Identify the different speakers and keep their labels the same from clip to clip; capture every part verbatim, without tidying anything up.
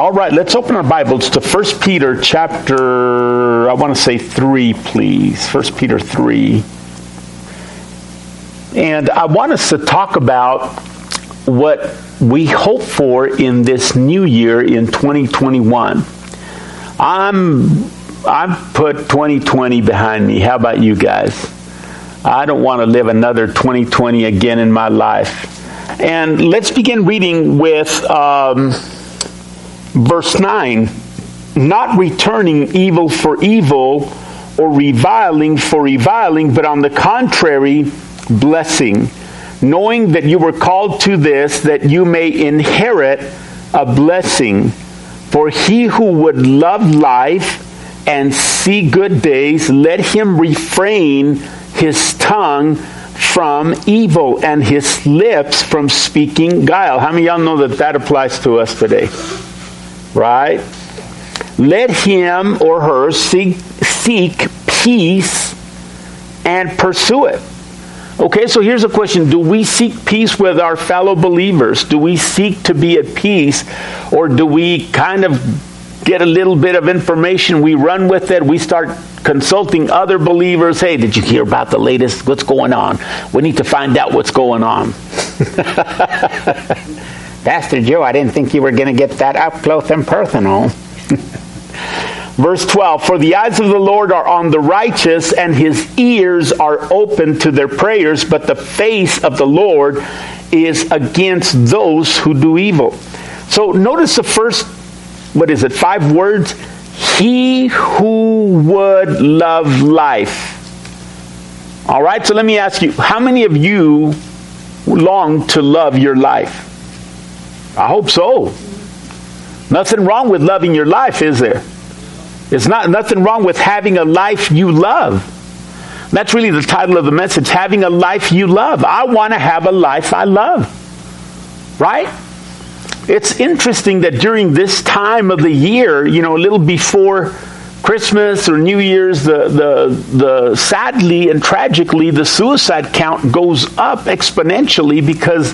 Speaker 1: All right, let's open our Bibles to First Peter chapter, I want to say three, please. First Peter three. And I want us to talk about what we hope for in this new year in twenty twenty-one. I'm, I've put twenty twenty behind me. How about you guys? I don't want to live another twenty twenty again in my life. And let's begin reading with Um, Verse nine, not returning evil for evil or reviling for reviling, but on the contrary, blessing, knowing that you were called to this, that you may inherit a blessing. For he who would love life and see good days, let him refrain his tongue from evil and his lips from speaking guile. How many of y'all know that that applies to us today? Right? Let him or her seek, seek peace and pursue it. Okay, so here's a question. Do we seek peace with our fellow believers? Do we seek to be at peace? Or do we kind of get a little bit of information, we run with it, we start consulting other believers? Hey, did you hear about the latest? What's going on? We need to find out what's going on. Pastor Joe, I didn't think you were going to get that up close and personal. Verse twelve, for the eyes of the Lord are on the righteous, and his ears are open to their prayers, but the face of the Lord is against those who do evil. So notice the first, what is it, five words? He who would love life. All right, so let me ask you, how many of you long to love your life? I hope so. Nothing wrong with loving your life, is there? It's not nothing wrong with having a life you love. That's really the title of the message, having a life you love. I want to have a life I love. Right? It's interesting that during this time of the year, you know, a little before Christmas or New Year's, the, the, the sadly and tragically, the suicide count goes up exponentially because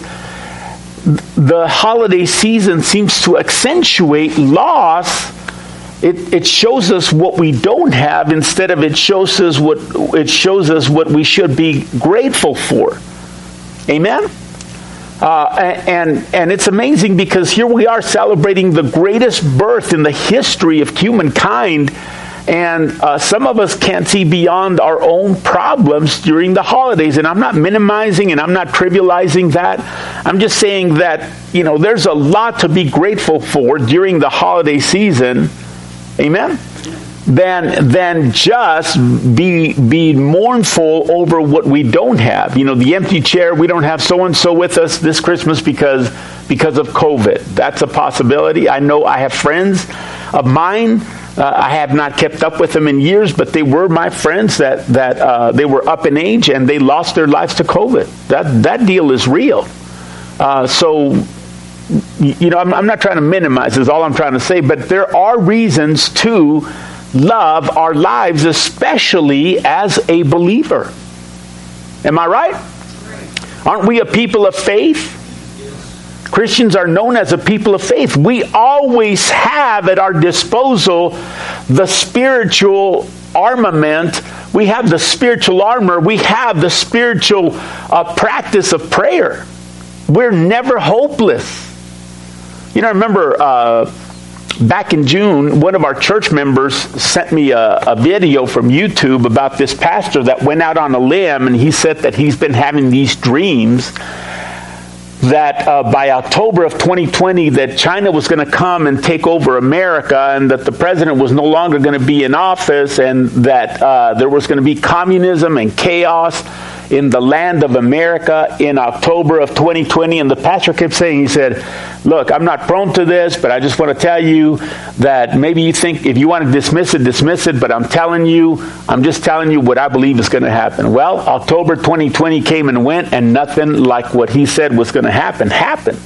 Speaker 1: the holiday season seems to accentuate loss. It, it shows us what we don't have instead of it shows us what it shows us what we should be grateful for. Amen. Uh, and and it's amazing because here we are celebrating the greatest birth in the history of humankind. And uh, some of us can't see beyond our own problems during the holidays. And I'm not minimizing and I'm not trivializing that. I'm just saying that, you know, there's a lot to be grateful for during the holiday season. Amen? Than, than just be, be mournful over what we don't have. You know, the empty chair, we don't have so-and-so with us this Christmas because, because of COVID. That's a possibility. I know I have friends of mine. Uh, I have not kept up with them in years, but they were my friends that, that uh, they were up in age and they lost their lives to COVID. That, that deal is real. Uh, so, you know, I'm, I'm not trying to minimize is all I'm trying to say, but there are reasons to love our lives, especially as a believer. Am I right? Aren't we a people of faith? Christians are known as a people of faith. We always have at our disposal the spiritual armament. We have the spiritual armor. We have the spiritual uh, practice of prayer. We're never hopeless. You know, I remember uh, back in June, one of our church members sent me a, a video from YouTube about this pastor that went out on a limb, and he said that he's been having these dreams that uh, by October of twenty twenty that China was going to come and take over America, and that the president was no longer going to be in office, and that uh, there was going to be communism and chaos in the land of America in October of twenty twenty. And the pastor kept saying, he said, look, I'm not prone to this, but I just want to tell you that maybe you think if you want to dismiss it, dismiss it, but I'm telling you, I'm just telling you what I believe is going to happen. Well, October twenty twenty came and went, and nothing like what he said was going to happen happened.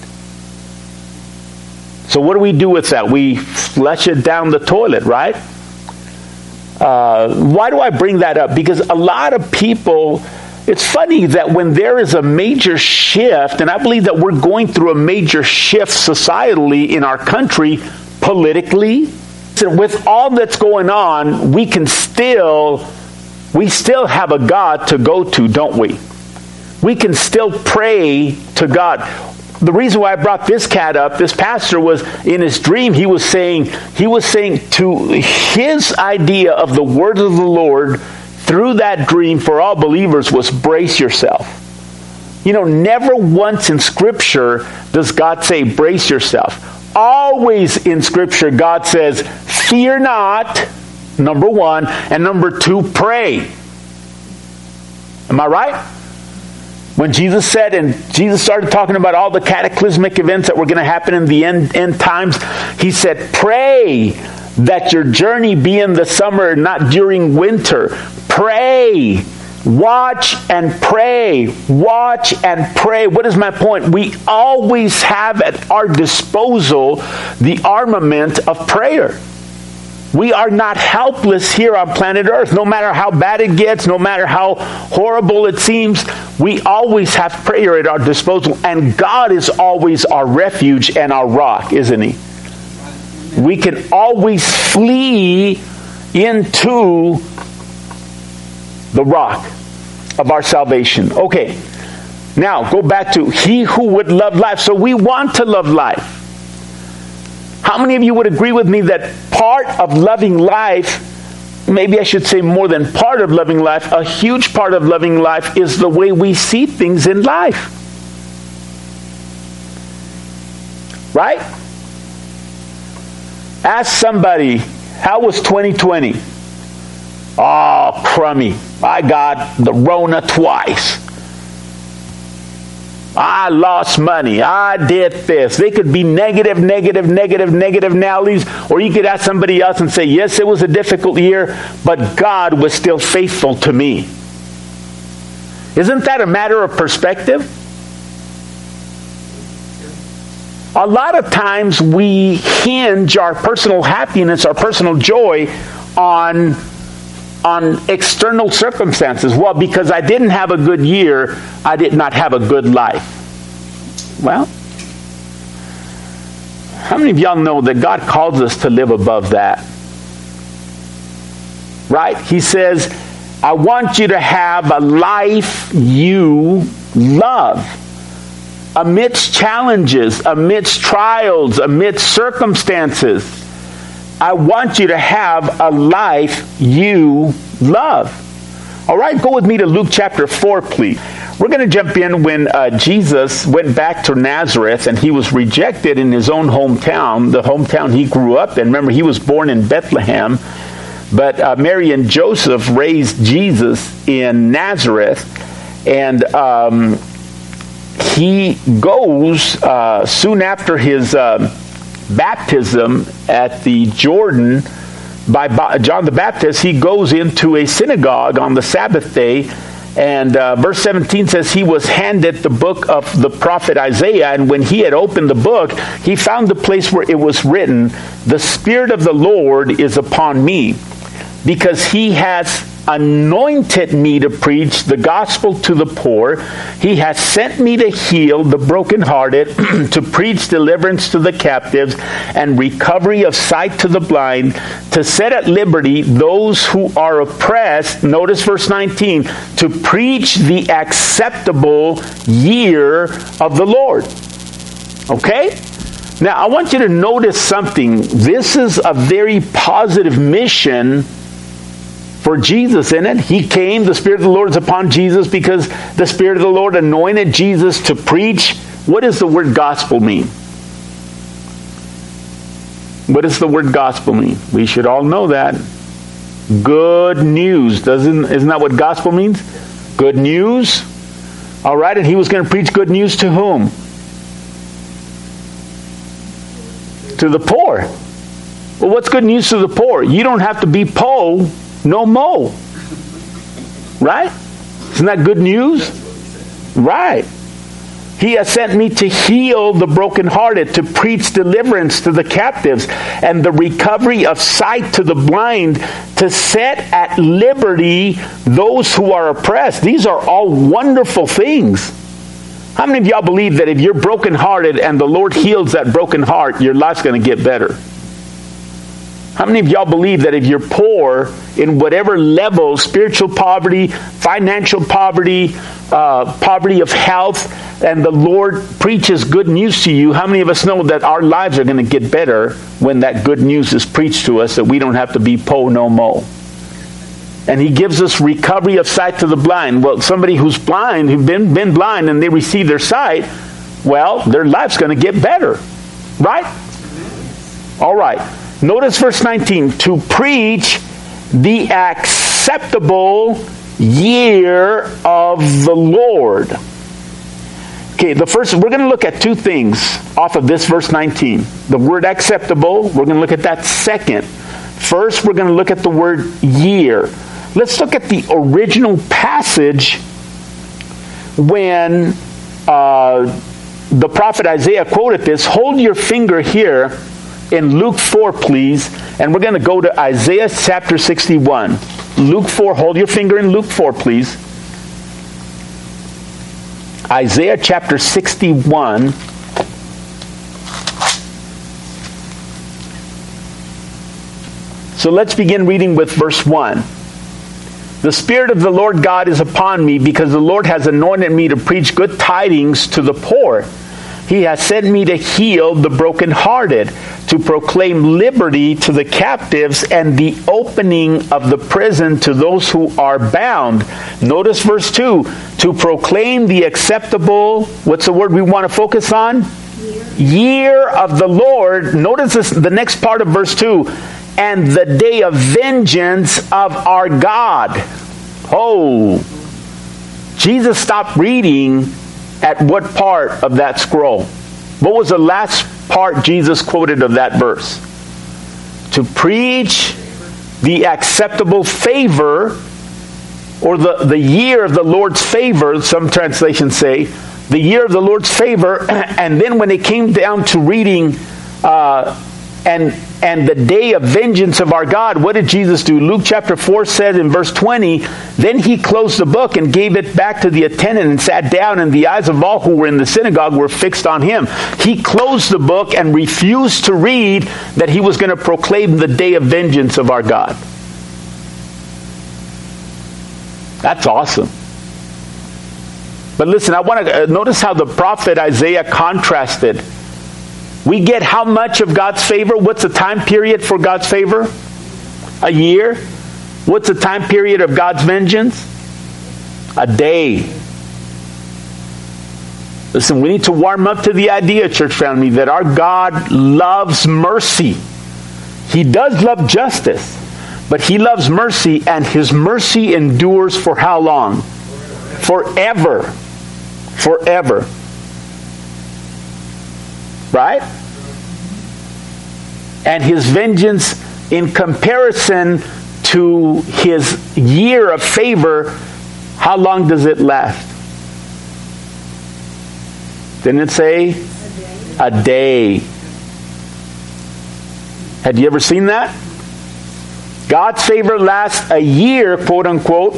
Speaker 1: So what do we do with that? We flush it down the toilet, right? Uh, why do I bring that up? Because a lot of people, it's funny that when there is a major shift, and I believe that we're going through a major shift societally in our country, politically. With all that's going on, we can still, we still have a God to go to, don't we? We can still pray to God. The reason why I brought this cat up, this pastor, was in his dream, he was saying, he was saying to his idea of the word of the Lord through that dream for all believers was brace yourself. You know, never once in Scripture does God say brace yourself. Always in Scripture, God says, fear not, number one, and number two, pray. Am I right? When Jesus said, and Jesus started talking about all the cataclysmic events that were going to happen in the end, end times, he said, pray that your journey be in the summer, not during winter. Pray. Watch and pray. Watch and pray. What is my point? We always have at our disposal the armament of prayer. We are not helpless here on planet Earth. No matter how bad it gets, no matter how horrible it seems, we always have prayer at our disposal. And God is always our refuge and our rock, isn't He? We can always flee into the rock of our salvation. Okay, now go back to he who would love life. So we want to love life. How many of you would agree with me that part of loving life, maybe I should say more than part of loving life, a huge part of loving life is the way we see things in life? Right? Ask somebody, how was twenty twenty? Oh, crummy. I got the Rona twice. I lost money. I did this. They could be negative, negative, negative, negative Nellies. Or you could ask somebody else and say, yes, it was a difficult year, but God was still faithful to me. Isn't that a matter of perspective? A lot of times we hinge our personal happiness, our personal joy on on external circumstances. Well, because I didn't have a good year, I did not have a good life. Well, how many of y'all know that God calls us to live above that? Right? He says, I want you to have a life you love. Amidst challenges, amidst trials, amidst circumstances, I want you to have a life you love. All right, go with me to Luke chapter four, please. We're going to jump in when uh, Jesus went back to Nazareth and he was rejected in his own hometown, the hometown he grew up in. Remember, he was born in Bethlehem, but uh, Mary and Joseph raised Jesus in Nazareth, and um, he goes uh, soon after his Uh, baptism at the Jordan by John the Baptist. He goes into a synagogue on the Sabbath day, and uh, verse seventeen says he was handed the book of the prophet Isaiah, and when he had opened the book, he found the place where it was written, the Spirit of the Lord is upon me, because he has anointed me to preach the gospel to the poor. He has sent me to heal the brokenhearted, to preach deliverance to the captives, and recovery of sight to the blind, to set at liberty those who are oppressed. Notice verse nineteen, to preach the acceptable year of the Lord. Okay? Now, I want you to notice something. This is a very positive mission for Jesus in it. He came, the Spirit of the Lord is upon Jesus because the Spirit of the Lord anointed Jesus to preach. What does the word gospel mean? What does the word gospel mean? We should all know that. Good news. Doesn't, isn't that what gospel means? Good news. All right, and he was going to preach good news to whom? To the poor. Well, what's good news to the poor? You don't have to be po. No mo. Right? Isn't that good news? Right. He has sent me to heal the brokenhearted, to preach deliverance to the captives, and the recovery of sight to the blind, to set at liberty those who are oppressed. These are all wonderful things. How many of y'all believe that if you're brokenhearted and the Lord heals that broken heart, your life's going to get better? How many of y'all believe that if you're poor in whatever level, spiritual poverty, financial poverty, uh, poverty of health, and the Lord preaches good news to you, how many of us know that our lives are going to get better when that good news is preached to us, that we don't have to be po no mo? And he gives us recovery of sight to the blind. Well, somebody who's blind, who's been, been blind, and they receive their sight, well, their life's going to get better. Right? All right. Notice verse nineteen. To preach the acceptable year of the Lord. Okay, the first, we're going to look at two things off of this verse nineteen. The word acceptable, we're going to look at that second. First, we're going to look at the word year. Let's look at the original passage when uh, the prophet Isaiah quoted this. Hold your finger here in Luke four, please. And we're going to go to Isaiah chapter sixty-one. Luke four, hold your finger in Luke four, please. Isaiah chapter sixty-one. So let's begin reading with verse one. The Spirit of the Lord God is upon me, because the Lord has anointed me to preach good tidings to the poor. He has sent me to heal the brokenhearted, to proclaim liberty to the captives, and the opening of the prison to those who are bound. Notice verse two. To proclaim the acceptable, what's the word we want to focus on? Year, Year of the Lord. Notice this, the next part of verse two. And the day of vengeance of our God. Oh, Jesus stopped reading at what part of that scroll? What was the last part Jesus quoted of that verse? To preach the acceptable favor, or the, the year of the Lord's favor, some translations say, the year of the Lord's favor. And then when it came down to reading uh, and and the day of vengeance of our God, what did Jesus do? Luke chapter four says in verse twenty, then he closed the book and gave it back to the attendant and sat down, and the eyes of all who were in the synagogue were fixed on him. He closed the book and refused to read that he was going to proclaim the day of vengeance of our God. That's awesome. But listen, I want to notice how the prophet Isaiah contrasted. We get how much of God's favor? What's the time period for God's favor? A year. What's the time period of God's vengeance? A day. Listen, we need to warm up to the idea, church family, that our God loves mercy. He does love justice, but He loves mercy, and His mercy endures for how long? Forever. Forever. Right? And His vengeance, in comparison to His year of favor, how long does it last? Didn't it say? A day. A day. Had you ever seen that? God's favor lasts a year, quote unquote,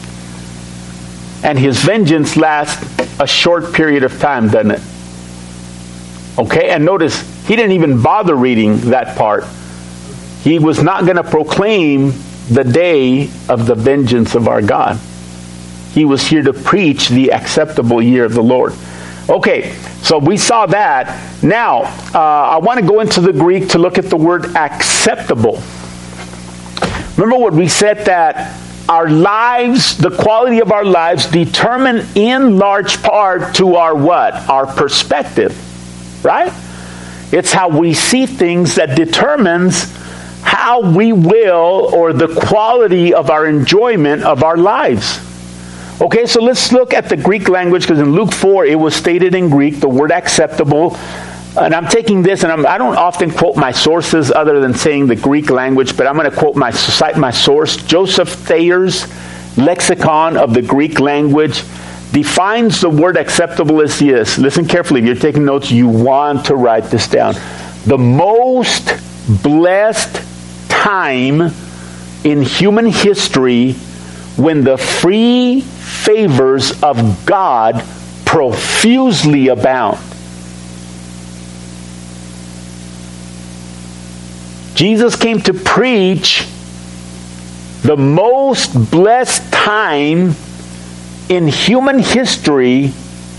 Speaker 1: and His vengeance lasts a short period of time, doesn't it? Okay, and notice, he didn't even bother reading that part. He was not going to proclaim the day of the vengeance of our God. He was here to preach the acceptable year of the Lord. Okay, so we saw that. Now, uh, I want to go into the Greek to look at the word acceptable. Remember what we said, that our lives, the quality of our lives, determine in large part to our what? Our perspective. Right? It's how we see things that determines how we will, or the quality of our enjoyment of our lives. Okay, so let's look at the Greek language, because in Luke four it was stated in Greek, the word acceptable. And I'm taking this, and I'm, I don't often quote my sources other than saying the Greek language, but I'm going to quote my cite my source. Joseph Thayer's Lexicon of the Greek Language defines the word acceptable as this. Listen carefully. If you're taking notes, you want to write this down. The most blessed time in human history when the free favors of God profusely abound. Jesus came to preach the most blessed time in human history,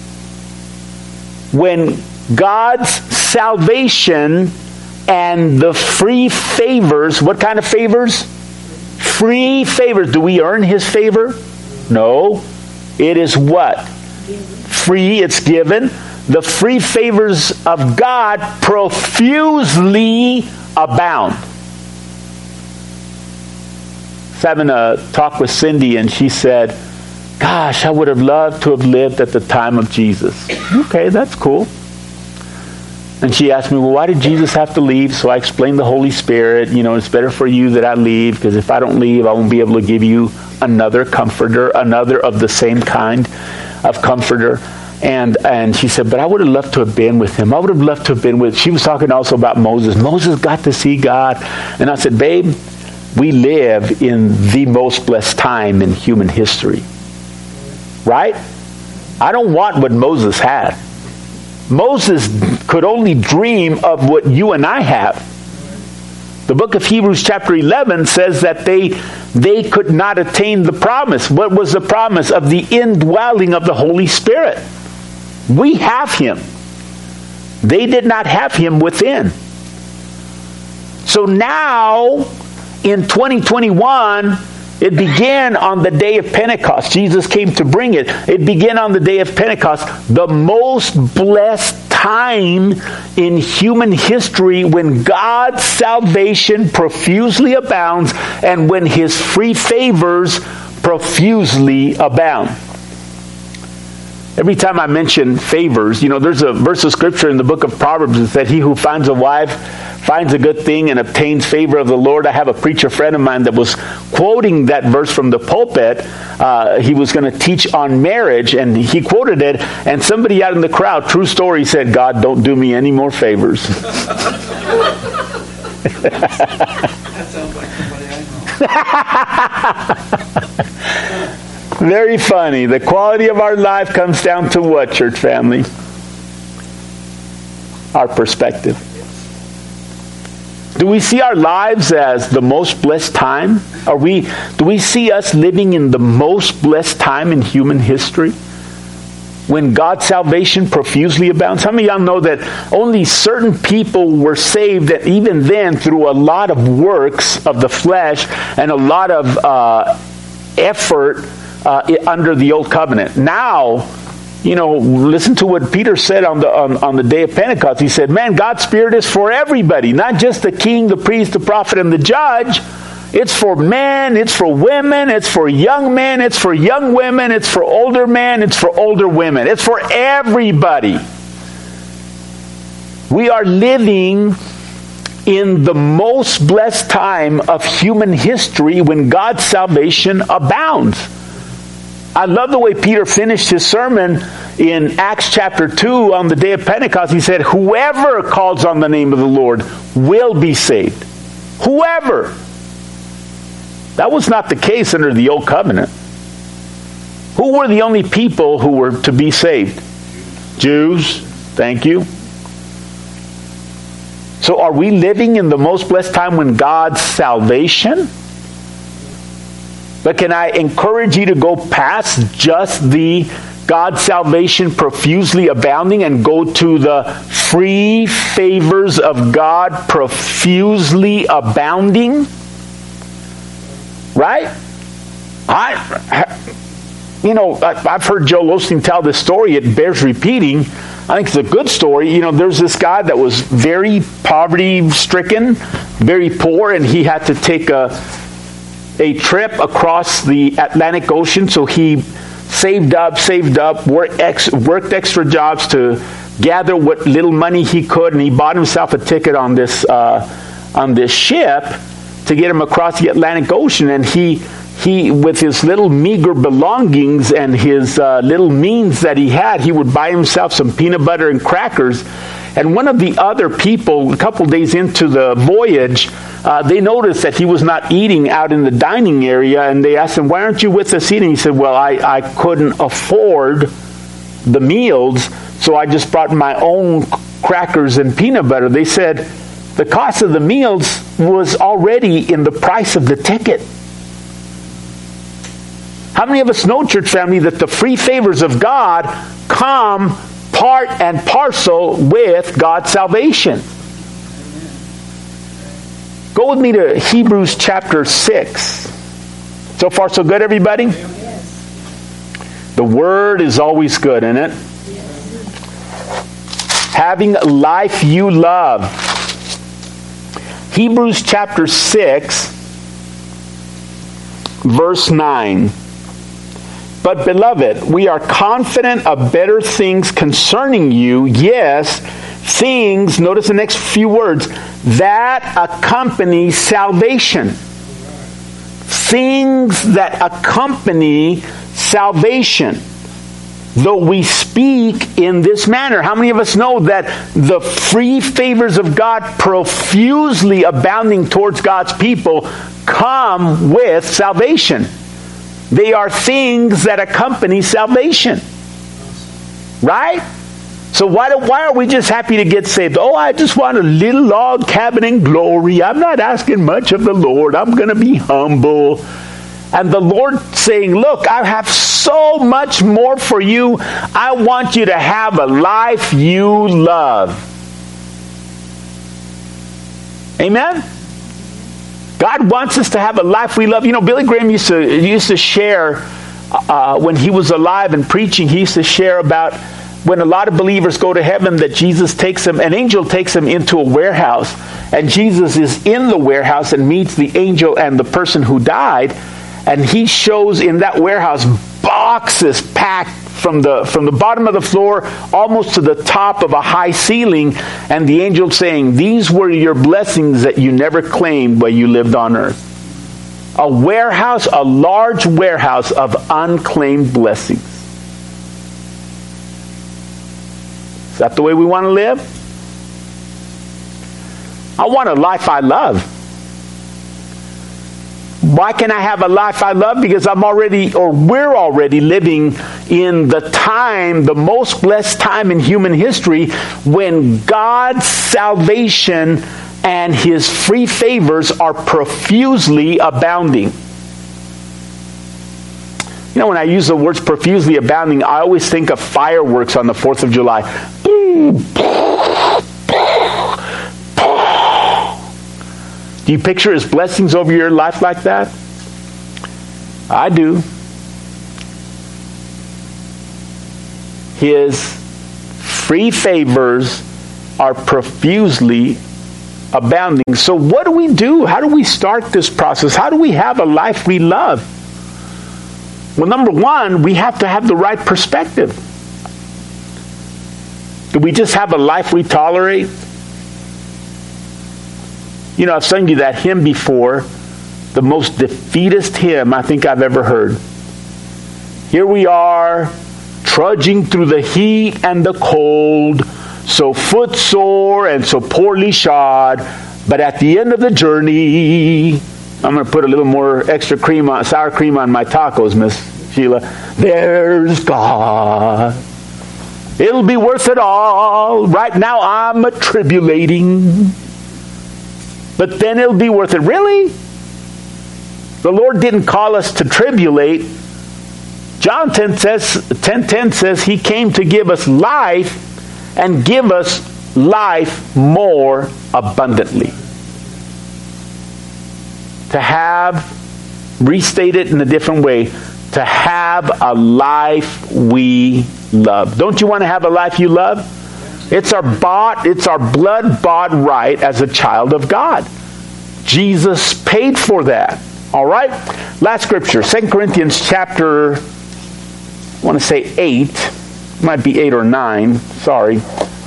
Speaker 1: when God's salvation and the free favors, what kind of favors? Free favors. Do we earn His favor? No. It is what? Free, it's given. The free favors of God profusely abound. I was having a talk with Cindy, and she said, gosh, I would have loved to have lived at the time of Jesus. Okay, that's cool. And she asked me, well, why did Jesus have to leave? So I explained the Holy Spirit. You know, it's better for you that I leave, because if I don't leave, I won't be able to give you another comforter, another of the same kind of comforter. And and she said, but I would have loved to have been with him. I would have loved to have been with... She was talking also about Moses. Moses got to see God. And I said, babe, we live in the most blessed time in human history. Right? I don't want what Moses had. Moses could only dream of what you and I have. The book of Hebrews chapter eleven says that they they could not attain the promise. What was the promise? Of the indwelling of the Holy Spirit. We have Him. They did not have Him within. So now, in twenty twenty-one, it began on the day of Pentecost. Jesus came to bring it. It began on the day of Pentecost, the most blessed time in human history, when God's salvation profusely abounds and when His free favors profusely abound. Every time I mention favors, you know, there's a verse of Scripture in the book of Proverbs that said, he who finds a wife finds a good thing and obtains favor of the Lord. I have a preacher friend of mine that was quoting that verse from the pulpit. Uh, he was going to teach on marriage, and he quoted it, and somebody out in the crowd, true story, said, God, don't do me any more favors.
Speaker 2: That sounds like somebody I know.
Speaker 1: Very funny. The quality of our life comes down to what, church family? Our perspective. Do we see our lives as the most blessed time? Are we? Do we see us living in the most blessed time in human history? When God's salvation profusely abounds? How many of y'all know that only certain people were saved, and even then through a lot of works of the flesh and a lot of uh, effort Uh, under the old covenant. Now, you know, listen to what Peter said on the on, on the day of Pentecost. He said, man, God's Spirit is for everybody, not just the king, the priest, the prophet, and the judge. It's for men, it's for women, it's for young men, it's for young women, it's for older men, it's for older women. It's for everybody. We are living in the most blessed time of human history, when God's salvation abounds. I love the way Peter finished his sermon in Acts chapter two on the day of Pentecost. He said, whoever calls on the name of the Lord will be saved. Whoever. That was not the case under the old covenant. Who were the only people who were to be saved? Jews. Thank you. So are we living in the most blessed time when God's salvation? But can I encourage you to go past just the God's salvation profusely abounding and go to the free favors of God profusely abounding? Right? I, you know, I've heard Joel Osteen tell this story. It bears repeating. I think it's a good story. You know, there's this guy that was very poverty-stricken, very poor, and he had to take a a trip across the Atlantic Ocean. So he saved up, saved up, worked, ex, worked extra jobs to gather what little money he could, and he bought himself a ticket on this uh, on this ship to get him across the Atlantic Ocean. And he he with his little meager belongings and his uh, little means that he had, he would buy himself some peanut butter and crackers. And one of the other people, a couple days into the voyage, uh, they noticed that he was not eating out in the dining area, and they asked him, why aren't you with us eating? He said, well, I, I couldn't afford the meals, so I just brought my own crackers and peanut butter. They said, The cost of the meals was already in the price of the ticket. How many of us know, church family, that the free favors of God come part and parcel with God's salvation? Go with me to Hebrews chapter six. So far, so good, everybody? Yes. The Word is always good, isn't it? Yes. Having a life you love. Hebrews chapter six, verse nine. But beloved, we are confident of better things concerning you. Yes, things, notice the next few words, that accompany salvation. Things that accompany salvation. Though we speak in this manner. How many of us know that the free favors of God profusely abounding towards God's people come with salvation? They are things that accompany salvation. Right? So why, do, why are we just happy to get saved? Oh, I just want a little log cabin in glory. I'm not asking much of the Lord. I'm going to be humble. And the Lord saying, look, I have so much more for you. I want you to have a life you love. Amen? God wants us to have a life we love. You know, Billy Graham used to used to share uh, when he was alive and preaching. He used to share about when a lot of believers go to heaven that Jesus takes them, an angel takes them into a warehouse, and Jesus is in the warehouse and meets the angel and the person who died, and he shows in that warehouse boxes packed from the from the bottom of the floor almost to the top of a high ceiling, and the angel saying, these were your blessings that you never claimed while you lived on earth. A warehouse, a large warehouse of unclaimed blessings. Is that the way we want to live? I want a life I love. Why can I have a life I love? Because I'm already, or we're already living in the time, the most blessed time in human history, when God's salvation and His free favors are profusely abounding. You know, when I use the words profusely abounding, I always think of fireworks on the fourth of July. Do you picture His blessings over your life like that? I do. His free favors are profusely abounding. So what do we do? How do we start this process? How do we have a life we love? Well, number one, we have to have the right perspective. Do we just have a life we tolerate? You know, I've sung you that hymn before, the most defeatist hymn I think I've ever heard. Here we are, trudging through the heat and the cold, so footsore and so poorly shod, but at the end of the journey, I'm going to put a little more extra cream on, sour cream on my tacos, Miss Sheila. There's God. It'll be worth it all. Right now I'm a-tribulating. But then it'll be worth it. Really? The Lord didn't call us to tribulate. John ten says, ten ten says He came to give us life and give us life more abundantly. To have, restate it in a different way, to have a life we love. Don't you want to have a life you love? It's our bought, it's our blood-bought right as a child of God. Jesus paid for that. All right? Last scripture, Second Corinthians chapter, I want to say eight. It might be eight or nine. Sorry.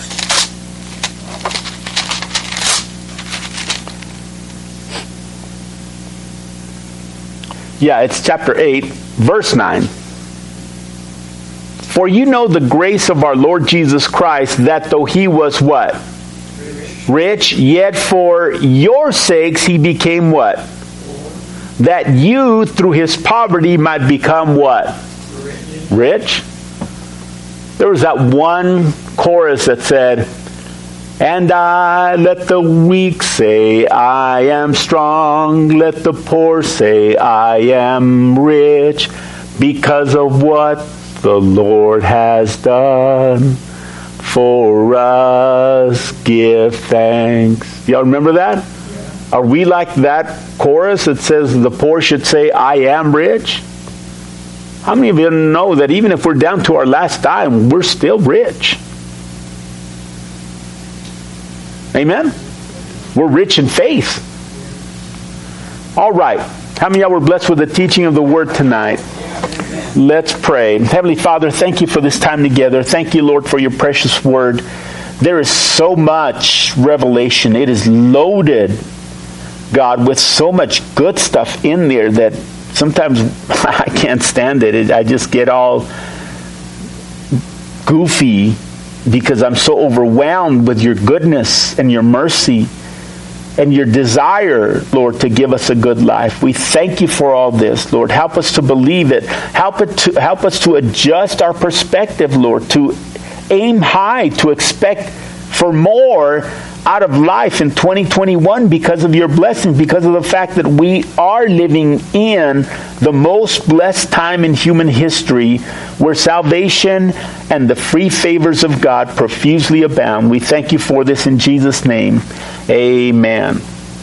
Speaker 1: Yeah, it's chapter eight, verse nine. For you know the grace of our Lord Jesus Christ, that though He was what? Rich. Rich, yet for your sakes He became what? Poor. That you through His poverty might become what? Rich. Rich? There was that one chorus that said, And I, let the weak say, I am strong. Let the poor say, I am rich, because of what the Lord has done for us. Give thanks. Y'all remember that? Are we like that chorus that says the poor should say, I am rich? How many of you know that even if we're down to our last dime, we're still rich? Amen? We're rich in faith. All right. How many of y'all were blessed with the teaching of the Word tonight? Let's pray. Heavenly Father, thank you for this time together. Thank you, Lord, for your precious Word. There is so much revelation. It is loaded, God, with so much good stuff in there that sometimes I can't stand it. I just get all goofy because I'm so overwhelmed with your goodness and your mercy and your desire, Lord, to give us a good life. We thank you for all this, Lord. Help us to believe it. Help it to help us to adjust our perspective, Lord, to aim high, to expect for more out of life in twenty twenty-one because of your blessing, because of the fact that we are living in the most blessed time in human history where salvation and the free favors of God profusely abound. We thank you for this in Jesus' name. Amen.